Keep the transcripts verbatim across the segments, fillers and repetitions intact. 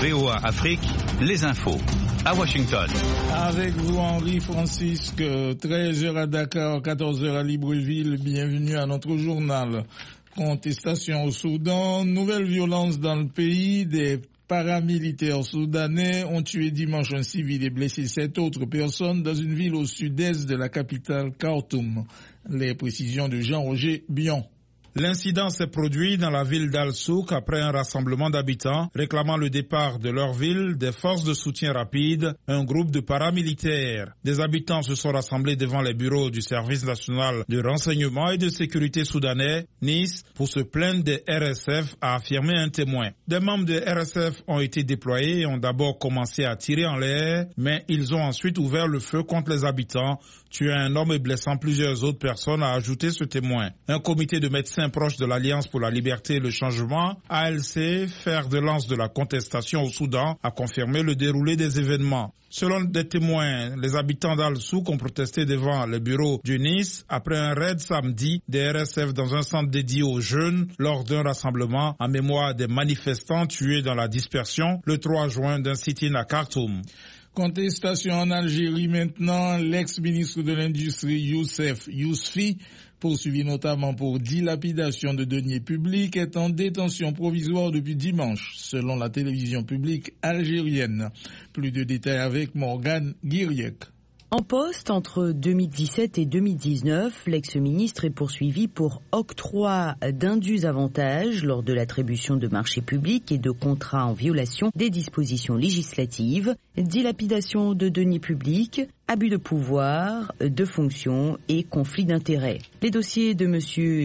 V O A Afrique, les infos. À Washington. Avec vous, Henri Francisque, treize heures à Dakar, quatorze heures à Libreville. Bienvenue à notre journal. Contestation au Soudan, nouvelle violence dans le pays, des paramilitaires soudanais ont tué dimanche un civil et blessé sept autres personnes dans une ville au sud-est de la capitale Khartoum. Les précisions de Jean-Roger Bion. L'incident s'est produit dans la ville d'Al-Souk après un rassemblement d'habitants réclamant le départ de leur ville des forces de soutien rapide, un groupe de paramilitaires. Des habitants se sont rassemblés devant les bureaux du service national de renseignement et de sécurité soudanais, Nice, pour se plaindre des R S F, a affirmé un témoin. Des membres des R S F ont été déployés et ont d'abord commencé à tirer en l'air, mais ils ont ensuite ouvert le feu contre les habitants, tuant un homme et blessant plusieurs autres personnes, a ajouté ce témoin. Un comité de médecins proche de l'Alliance pour la liberté et le changement, A L C, fer de lance de la contestation au Soudan, a confirmé le déroulé des événements. Selon des témoins, les habitants d'Al-Souk ont protesté devant les bureaux du Nice après un raid samedi des R S F dans un centre dédié aux jeunes lors d'un rassemblement en mémoire des manifestants tués dans la dispersion le trois juin d'un sit-in à Khartoum. Contestation en Algérie maintenant, l'ex-ministre de l'Industrie Youssef Yousfi, poursuivi notamment pour dilapidation de deniers publics, est en détention provisoire depuis dimanche, selon la télévision publique algérienne. Plus de détails avec Morgane Guiriec. En poste entre deux mille dix-sept et deux mille dix-neuf, l'ex-ministre est poursuivi pour octroi d'indus avantages lors de l'attribution de marchés publics et de contrats en violation des dispositions législatives, dilapidation de deniers publics, abus de pouvoir, de fonction et conflit d'intérêts. Les dossiers de M.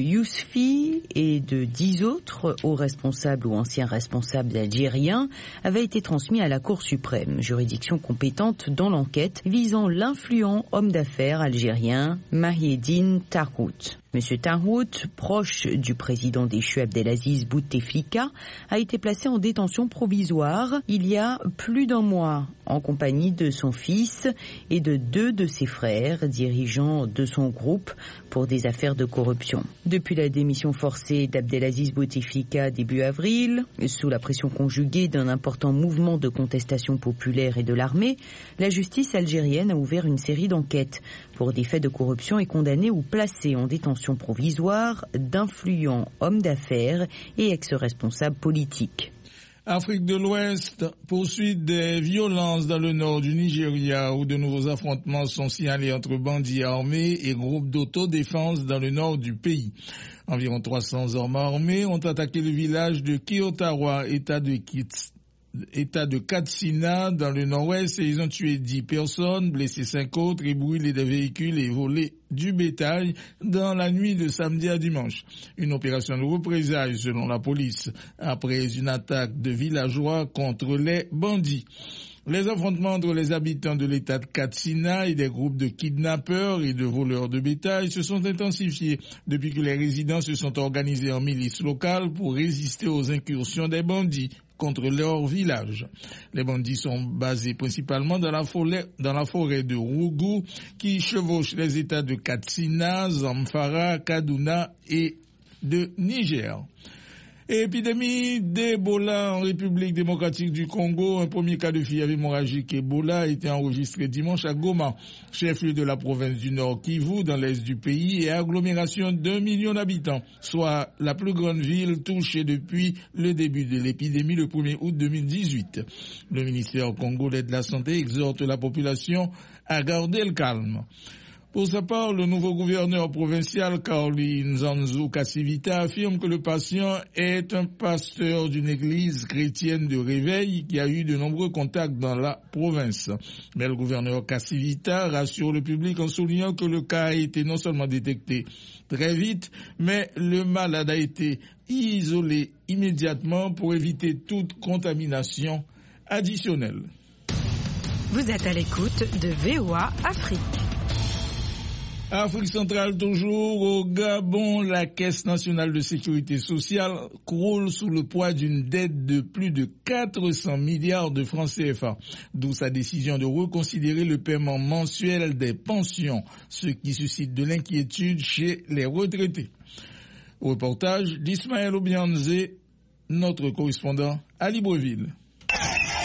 Yousfi et de dix autres hauts responsables ou anciens responsables algériens avaient été transmis à la Cour suprême, juridiction compétente dans l'enquête visant l'influent homme d'affaires algérien Mahieddine Tarhout. M. Tarhout, proche du président déchu Abdelaziz Bouteflika, a été placé en détention provisoire il y a plus d'un mois, en compagnie de son fils et de deux de ses frères, dirigeants de son groupe pour des affaires de corruption. Depuis la démission forcée d'Abdelaziz Bouteflika début avril, sous la pression conjuguée d'un important mouvement de contestation populaire et de l'armée, la justice algérienne a ouvert une série d'enquêtes pour des faits de corruption et condamné ou placé en détention provisoire d'influents hommes d'affaires et ex-responsables politiques. Afrique de l'Ouest, poursuite des violences dans le nord du Nigeria où de nouveaux affrontements sont signalés entre bandits armés et groupes d'autodéfense dans le nord du pays. Environ trois cents hommes armés ont attaqué le village de Kiotawa, état de Kits. État de Katsina dans le nord-ouest et ils ont tué dix personnes, blessé cinq autres et brûlé des véhicules et volé du bétail dans la nuit de samedi à dimanche. Une opération de représailles selon la police après une attaque de villageois contre les bandits. Les affrontements entre les habitants de l'état de Katsina et des groupes de kidnappeurs et de voleurs de bétail se sont intensifiés depuis que les résidents se sont organisés en milices locales pour résister aux incursions des bandits contre leur village. Les bandits sont basés principalement dans la forêt, dans la forêt de Rougou qui chevauche les états de Katsina, Zamfara, Kaduna et de Niger. Épidémie d'Ebola en République démocratique du Congo. Un premier cas de fièvre hémorragique Ebola a été enregistré dimanche à Goma, chef-lieu de la province du Nord Kivu, dans l'est du pays, et agglomération d'un million d'habitants, soit la plus grande ville touchée depuis le début de l'épidémie le premier août deux mille dix-huit. Le ministère congolais de la Santé exhorte la population à garder le calme. Pour sa part, le nouveau gouverneur provincial, Kaoli Nzanzu Kasivita, affirme que le patient est un pasteur d'une église chrétienne de réveil qui a eu de nombreux contacts dans la province. Mais le gouverneur Kasivita rassure le public en soulignant que le cas a été non seulement détecté très vite, mais le malade a été isolé immédiatement pour éviter toute contamination additionnelle. Vous êtes à l'écoute de V O A Afrique. Afrique centrale toujours, au Gabon, la Caisse nationale de sécurité sociale croule sous le poids d'une dette de plus de quatre cents milliards de francs C F A, d'où sa décision de reconsidérer le paiement mensuel des pensions, ce qui suscite de l'inquiétude chez les retraités. Au reportage d'Ismaël Obianze, notre correspondant à Libreville.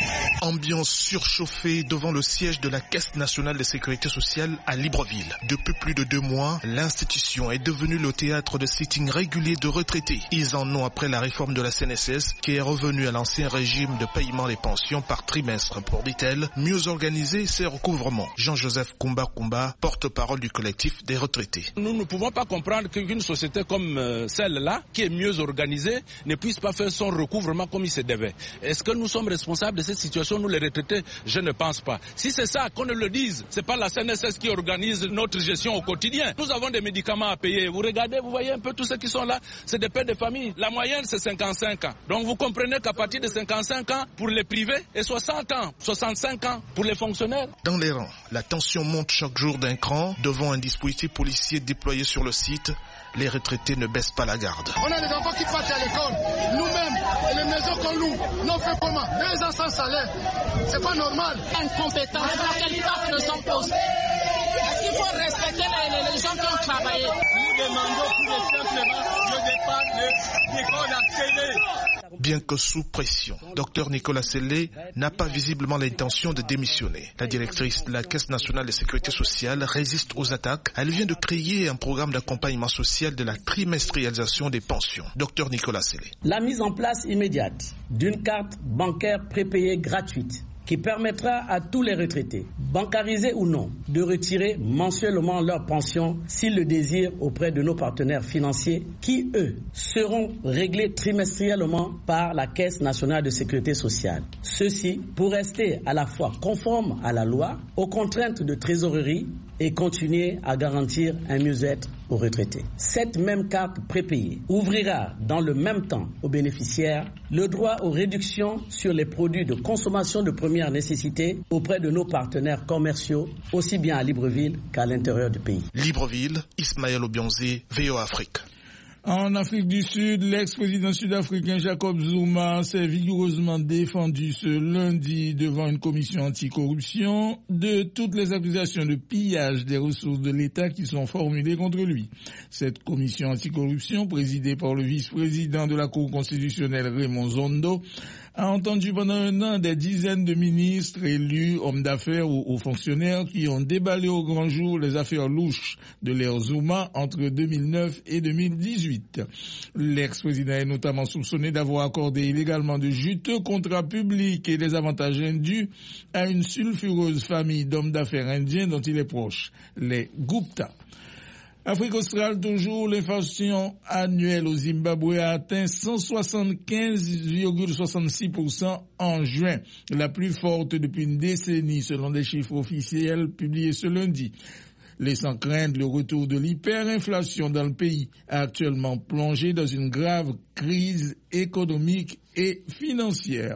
Ambiance surchauffée devant le siège de la Caisse nationale de sécurité sociale à Libreville. Depuis plus de deux mois, l'institution est devenue le théâtre de sittings réguliers de retraités. Ils en ont après la réforme de la C N S S qui est revenue à l'ancien régime de paiement des pensions par trimestre pour, dit-elle, mieux organiser ses recouvrements. Jean-Joseph Koumba Koumba, porte-parole du collectif des retraités. Nous ne pouvons pas comprendre qu'une société comme celle-là, qui est mieux organisée, ne puisse pas faire son recouvrement comme il se devait. Est-ce que nous sommes responsables de cette situation? Nous les retraités, je ne pense pas. Si c'est ça, qu'on ne le dise, c'est pas la C N S S qui organise notre gestion au quotidien. Nous avons des médicaments à payer. Vous regardez, vous voyez un peu tous ceux qui sont là, c'est des pères de famille. La moyenne, c'est cinquante-cinq ans. Donc vous comprenez qu'à partir de cinquante-cinq ans pour les privés et soixante ans, soixante-cinq ans pour les fonctionnaires. Dans les rangs, la tension monte chaque jour d'un cran. Devant un dispositif policier déployé sur le site, les retraités ne baissent pas la garde. On a des enfants qui partent à l'école. Nous-mêmes, les maisons qu'on loue, nous fait comment? Deux ans sans salaire. C'est pas normal. Incompétence pour quelle part ne sont posés. Est-ce qu'il faut respecter les, les gens qui ont travaillé? Nous demandons tout simplement le départ de Nicolas Sellé. Bien que sous pression, Dr Nicolas Sellé n'a pas visiblement l'intention de démissionner. La directrice de la Caisse nationale de sécurité sociale résiste aux attaques. Elle vient de créer un programme d'accompagnement social de la trimestrialisation des pensions. Dr Nicolas Sellé. La mise en place immédiate d'une carte bancaire prépayée gratuite qui permettra à tous les retraités, bancarisés ou non, de retirer mensuellement leur pension s'ils le désirent auprès de nos partenaires financiers qui, eux, seront réglés trimestriellement par la Caisse nationale de sécurité sociale. Ceci pour rester à la fois conforme à la loi, aux contraintes de trésorerie et continuer à garantir un mieux-être aux retraités. Cette même carte prépayée ouvrira dans le même temps aux bénéficiaires le droit aux réductions sur les produits de consommation de première nécessité auprès de nos partenaires commerciaux, aussi bien à Libreville qu'à l'intérieur du pays. Libreville, Ismaël Obionzi, V O A Afrique. En Afrique du Sud, l'ex-président sud-africain Jacob Zuma s'est vigoureusement défendu ce lundi devant une commission anticorruption de toutes les accusations de pillage des ressources de l'État qui sont formulées contre lui. Cette commission anticorruption, présidée par le vice-président de la Cour constitutionnelle Raymond Zondo, a entendu pendant un an des dizaines de ministres, élus, hommes d'affaires ou, ou fonctionnaires qui ont déballé au grand jour les affaires louches de l'ère Zuma entre deux mille neuf et deux mille dix-huit. L'ex-président est notamment soupçonné d'avoir accordé illégalement de juteux contrats publics et des avantages indus à une sulfureuse famille d'hommes d'affaires indiens dont il est proche, les Gupta. Afrique australe, toujours, l'inflation annuelle au Zimbabwe a atteint cent soixante-quinze virgule soixante-six pour cent en juin, la plus forte depuis une décennie selon des chiffres officiels publiés ce lundi. Laissant craindre le retour de l'hyperinflation dans le pays, actuellement plongé dans une grave crise économique et financière.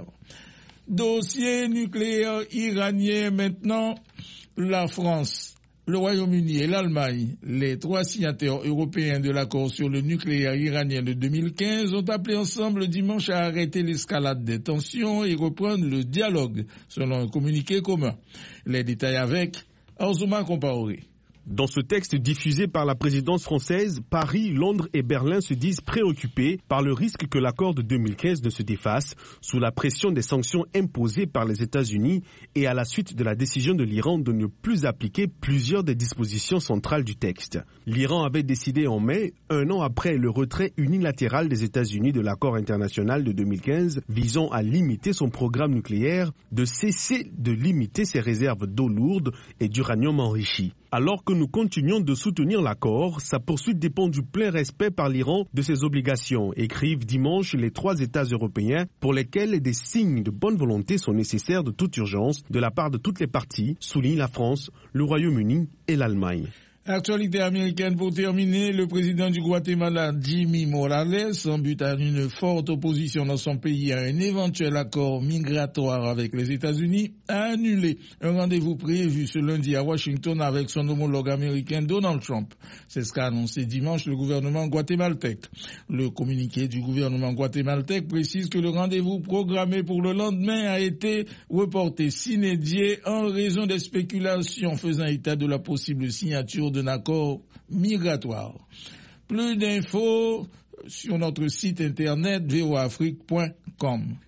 Dossier nucléaire iranien maintenant, la France, le Royaume-Uni et l'Allemagne, les trois signataires européens de l'accord sur le nucléaire iranien de deux mille quinze, ont appelé ensemble dimanche à arrêter l'escalade des tensions et reprendre le dialogue, selon un communiqué commun. Les détails avec Arzouma Compaoré. Dans ce texte diffusé par la présidence française, Paris, Londres et Berlin se disent préoccupés par le risque que l'accord de deux mille quinze ne se défasse sous la pression des sanctions imposées par les États-Unis et à la suite de la décision de l'Iran de ne plus appliquer plusieurs des dispositions centrales du texte. L'Iran avait décidé en mai, un an après le retrait unilatéral des États-Unis de l'accord international de deux mille quinze visant à limiter son programme nucléaire, de cesser de limiter ses réserves d'eau lourde et d'uranium enrichi. Alors que nous continuons de soutenir l'accord, sa poursuite dépend du plein respect par l'Iran de ses obligations, écrivent dimanche les trois États européens pour lesquels des signes de bonne volonté sont nécessaires de toute urgence de la part de toutes les parties, soulignent la France, le Royaume-Uni et l'Allemagne. Actualité américaine pour terminer, le président du Guatemala, Jimmy Morales, en but à une forte opposition dans son pays à un éventuel accord migratoire avec les États-Unis, a annulé un rendez-vous prévu ce lundi à Washington avec son homologue américain Donald Trump. C'est ce qu'a annoncé dimanche le gouvernement guatémaltèque. Le communiqué du gouvernement guatémaltèque précise que le rendez-vous programmé pour le lendemain a été reporté sine die en raison des spéculations faisant état de la possible signature d'un accord migratoire. Plus d'infos sur notre site internet v o afrique point com.